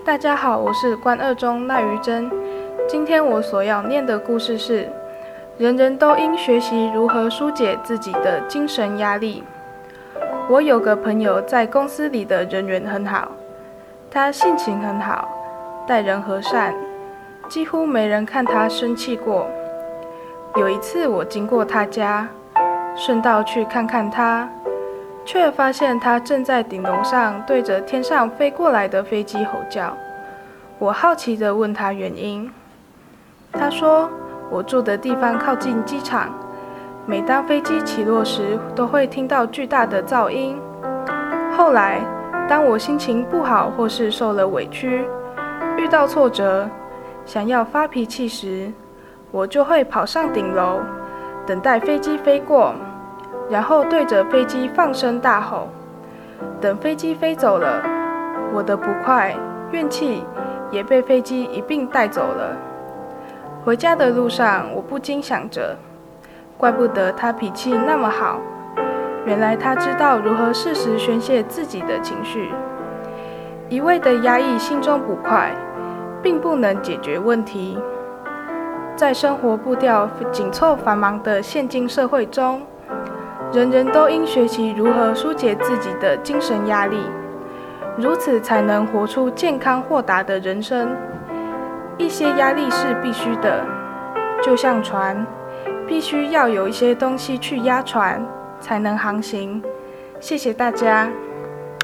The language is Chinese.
大家好，我是关二中赖于真。今天我所要念的故事是：人人都应学习如何疏解自己的精神压力。我有个朋友在公司里的人缘很好，他性情很好，待人和善，几乎没人看他生气过。有一次我经过他家，顺道去看看他，却发现他正在顶楼上对着天上飞过来的飞机吼叫。我好奇地问他原因，他说我住的地方靠近机场，每当飞机起落时都会听到巨大的噪音。后来当我心情不好或是受了委屈，遇到挫折，想要发脾气时，我就会跑上顶楼，等待飞机飞过，然后对着飞机放声大吼。等飞机飞走了，我的不快、怨气也被飞机一并带走了。回家的路上，我不禁想着，怪不得他脾气那么好，原来他知道如何适时宣泄自己的情绪。一味的压抑心中不快，并不能解决问题。在生活步调紧凑繁忙的现今社会中，人人都应学习如何疏解自己的精神压力，如此才能活出健康豁达的人生。一些压力是必须的，就像船，必须要有一些东西去压船，才能航行。谢谢大家。